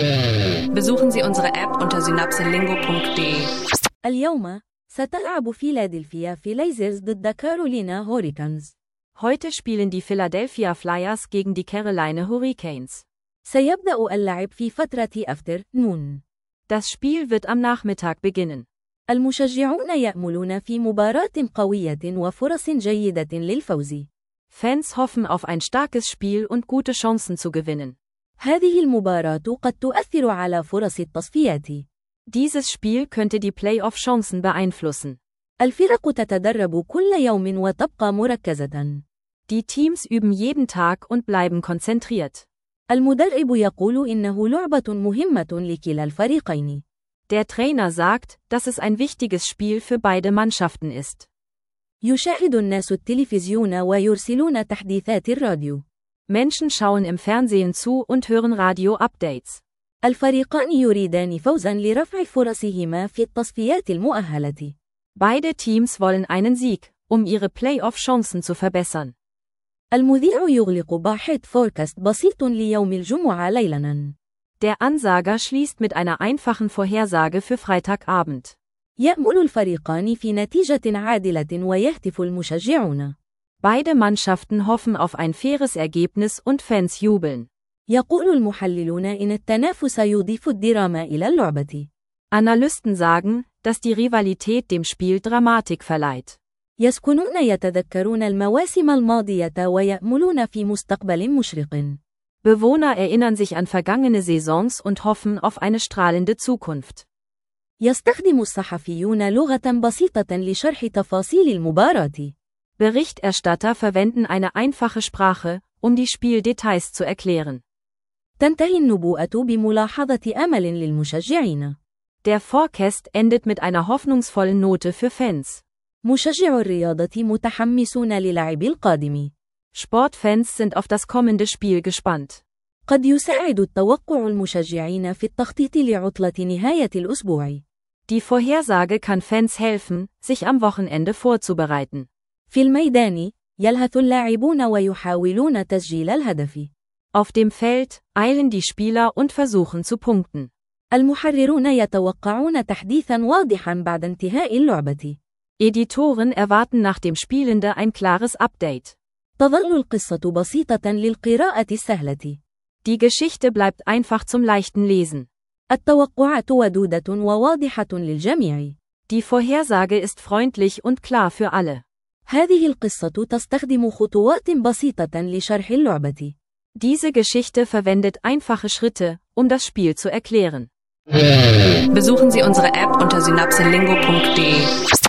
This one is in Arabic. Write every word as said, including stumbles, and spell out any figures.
Besuchen Sie unsere App unter synapselingo punkt de. اليوم ستلعب فيلادلفيا فيليزرز ضد كارولينا هوريكانز. Heute spielen die Philadelphia Flyers gegen die Carolina Hurricanes. سيبدأ اللعب في فترة أفتر نون. Das Spiel wird am Nachmittag beginnen. المشجعون يأملون في مباراة قوية وفرص جيدة للفوز. Fans hoffen auf ein starkes Spiel und gute Chancen zu gewinnen. هذه المباراة قد تؤثر على فرص التصفيات. Dieses Spiel könnte die Playoff-Chancen beeinflussen. الفرق تتدرب كل يوم وتبقى مركزة. Die Teams üben jeden Tag und bleiben konzentriert. المدرب يقول إنه لعبة مهمة لكلا الفريقين. Der Trainer sagt, dass es ein wichtiges Spiel für beide Mannschaften ist. يشاهد الناس التلفزيون ويرسلون تحديثات الراديو. Menschen schauen im Fernsehen zu und hören Radio-Updates. الفريقان يريدان فوزا لرفع فرصهما في التصفيات المؤهلة. Beide Teams wollen einen Sieg, um ihre Playoff-Chancen zu verbessern. المذيع يغلق باحث فوركاست بسيط ليوم الجمعة ليلاً. Der Ansager schließt mit einer einfachen Vorhersage für Freitagabend. يأمل الفريقان في نتيجة عادلة ويهتف المشجعون. Beide Mannschaften hoffen auf ein faires Ergebnis und Fans jubeln. يقول المحللون إن التنافس يضيف الدراما إلى اللعبة. Analysten sagen, dass die Rivalität dem Spiel Dramatik verleiht. يسكنون يتذكرون المواسم الماضية ويأملون في مستقبل مشرق. Bewohner erinnern sich an vergangene Saisons und hoffen auf eine strahlende Zukunft. يستخدم الصحفيون لغة بسيطة لشرح تفاصيل المباراة. Berichterstatter verwenden eine einfache Sprache, um die Spieldetails zu erklären. تنتهي النبوءة بملاحظة أمل للمشجعين. Der Forecast endet mit einer hoffnungsvollen Note für Fans. مشجع الرياضة متحمسون للعب القادم. Sportfans sind auf das kommende Spiel gespannt. قد يساعد التوقع المشجعين في التخطيط لعطلة نهاية الأسبوع. Die Vorhersage kann Fans helfen, sich am Wochenende vorzubereiten. في الميدان، يلهث اللاعبون ويحاولون تسجيل الهدف. Auf dem Feld eilen die Spieler und versuchen zu punkten. المحررون يتوقعون تحديثا واضحا بعد انتهاء اللعبة. Editoren erwarten nach dem Spielende ein klares Update. تظل القصة بسيطة للقراءة السهلة. Die Geschichte bleibt einfach zum leichten Lesen. التوقعات ودودة وواضحة للجميع. Die Vorhersage ist freundlich und klar für alle. هذه القصة تستخدم خطوات بسيطة لشرح اللعبة. Diese Geschichte verwendet einfache Schritte, um das Spiel zu erklären. Besuchen Sie unsere App unter synapselingo punkt de.